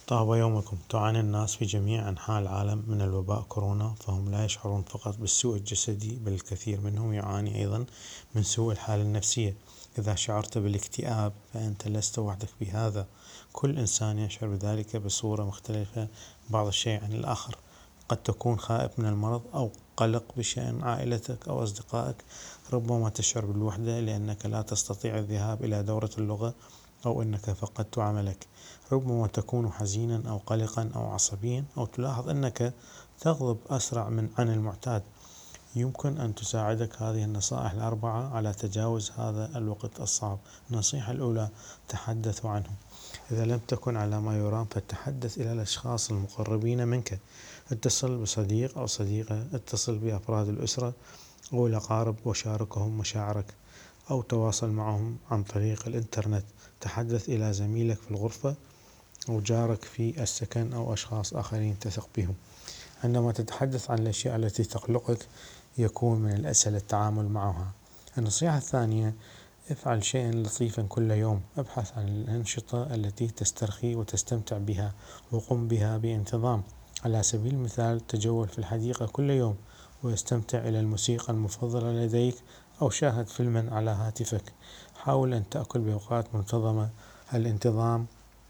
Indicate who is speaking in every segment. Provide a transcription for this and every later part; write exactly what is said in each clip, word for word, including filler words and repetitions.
Speaker 1: طاب يومكم. تعاني الناس في جميع أنحاء العالم من الوباء كورونا، فهم لا يشعرون فقط بالسوء الجسدي، بل الكثير منهم يعاني أيضا من سوء الحالة النفسية. إذا شعرت بالاكتئاب فأنت لست وحدك بهذا، كل إنسان يشعر بذلك بصورة مختلفة، بعض الشيء عن الآخر. قد تكون خائف من المرض أو قلق بشأن عائلتك أو أصدقائك. ربما تشعر بالوحدة لأنك لا تستطيع الذهاب إلى دورة اللغة أو أنك فقدت عملك. ربما تكون حزينا أو قلقا أو عصبيا، أو تلاحظ أنك تغضب أسرع من عن المعتاد. يمكن أن تساعدك هذه النصائح الأربعة على تجاوز هذا الوقت الصعب. النصيحة الأولى: تحدث عنه. إذا لم تكن على ما يرام فتحدث إلى الأشخاص المقربين منك. اتصل بصديق أو صديقة، اتصل بأفراد الأسرة أو الأقارب وشاركهم مشاعرك، أو تواصل معهم عن طريق الإنترنت. تحدث إلى زميلك في الغرفة أو جارك في السكن أو أشخاص آخرين تثق بهم. عندما تتحدث عن الأشياء التي تقلقك يكون من الأسهل التعامل معها. النصيحة الثانية: افعل شيئا لطيفا كل يوم. ابحث عن الأنشطة التي تسترخي وتستمتع بها وقم بها بانتظام. على سبيل المثال، تجول في الحديقة كل يوم واستمتع إلى الموسيقى المفضلة لديك، أو شاهد فيلما على هاتفك. حاول أن تأكل بأوقات منتظمة. الانتظام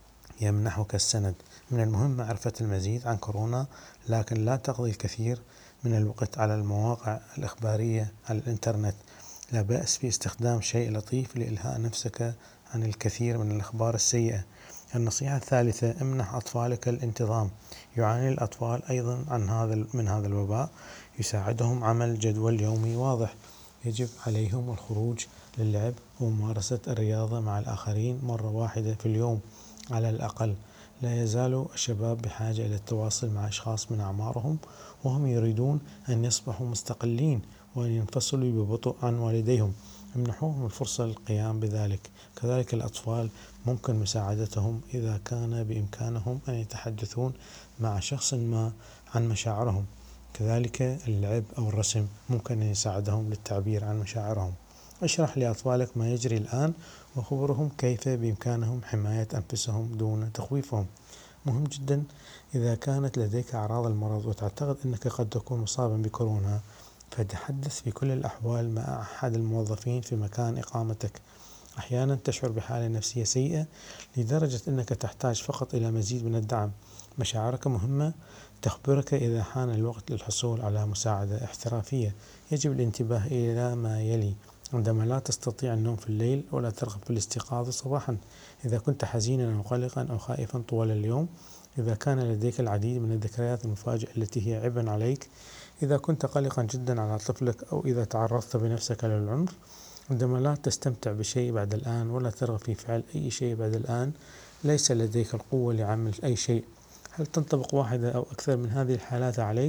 Speaker 1: يمنحك السند. من المهم معرفة المزيد عن كورونا، لكن لا تقضي الكثير من الوقت على المواقع الإخبارية على الإنترنت. لا بأس في استخدام شيء لطيف لإلهاء نفسك عن الكثير من الأخبار السيئة. النصيحة الثالثة: امنح أطفالك الانتظام. يعاني الأطفال أيضا عن هذا من هذا الوباء. يساعدهم عمل جدول يومي واضح. يجب عليهم الخروج للعب وممارسة الرياضة مع الآخرين مرة واحدة في اليوم على الأقل. لا يزال الشباب بحاجة إلى التواصل مع أشخاص من أعمارهم، وهم يريدون أن يصبحوا مستقلين وأن ينفصلوا ببطء عن والديهم. امنحوهم الفرصة للقيام بذلك. كذلك الأطفال ممكن مساعدتهم إذا كان بإمكانهم أن يتحدثون مع شخص ما عن مشاعرهم. كذلك اللعب أو الرسم ممكن أن يساعدهم للتعبير عن مشاعرهم. اشرح لأطفالك ما يجري الآن، وخبرهم كيف بإمكانهم حماية أنفسهم دون تخويفهم. مهم جدا إذا كانت لديك أعراض المرض وتعتقد أنك قد تكون مصابا بكورونا، فتحدث في كل الأحوال مع أحد الموظفين في مكان إقامتك. أحيانا تشعر بحالة نفسية سيئة لدرجة أنك تحتاج فقط إلى مزيد من الدعم. مشاعرك مهمة، تخبرك إذا حان الوقت للحصول على مساعدة احترافية. يجب الانتباه إلى ما يلي: عندما لا تستطيع النوم في الليل ولا ترغب في الاستيقاظ صباحا، إذا كنت حزينا أو قلقا أو خائفا طوال اليوم، إذا كان لديك العديد من الذكريات المفاجئة التي هي عبء عليك، إذا كنت قلقا جدا على طفلك، أو إذا تعرضت بنفسك للعنف، عندما لا تستمتع بشيء بعد الآن ولا ترغب في فعل أي شيء بعد الآن، ليس لديك القوة لعمل أي شيء. هل تنطبق واحدة أو أكثر من هذه الحالات عليك؟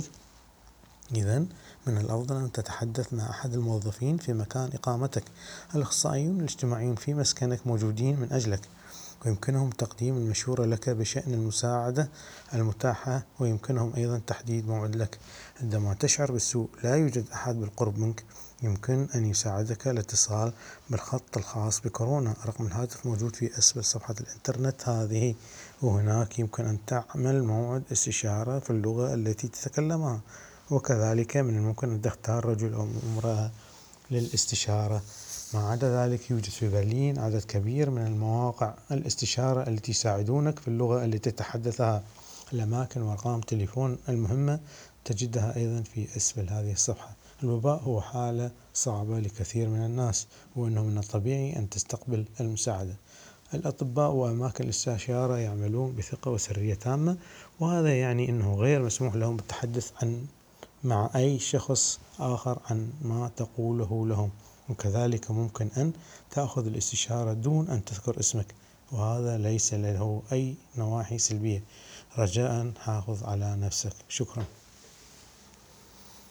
Speaker 1: إذن من الأفضل أن تتحدث مع أحد الموظفين في مكان إقامتك. الأخصائيون الاجتماعيون في مسكنك موجودين من أجلك، ويمكنهم تقديم المشورة لك بشأن المساعدة المتاحة، ويمكنهم أيضا تحديد موعد لك. عندما تشعر بالسوء لا يوجد أحد بالقرب منك، يمكن أن يساعدك الاتصال بالخط الخاص بكورونا. رقم الهاتف موجود في أسفل صفحة الإنترنت هذه، وهناك يمكن أن تعمل موعد استشارة في اللغة التي تتكلمها. وكذلك من الممكن أن تختار رجل أو امرأة للاستشارة. ما عدا ذلك، يوجد في برلين عدد كبير من المواقع الاستشارة التي يساعدونك في اللغة التي تتحدثها. الأماكن وأرقام التليفون المهمة تجدها أيضا في أسفل هذه الصفحة. الوباء هو حالة صعبة لكثير من الناس، وأنه من الطبيعي أن تستقبل المساعدة. الأطباء وأماكن الاستشارة يعملون بثقة وسرية تامة، وهذا يعني أنه غير مسموح لهم بالتحدث عن مع أي شخص آخر عن ما تقوله لهم. وكذلك ممكن أن تأخذ الاستشارة دون أن تذكر اسمك، وهذا ليس له أي نواحي سلبية. رجاء حافظ على نفسك. شكرا.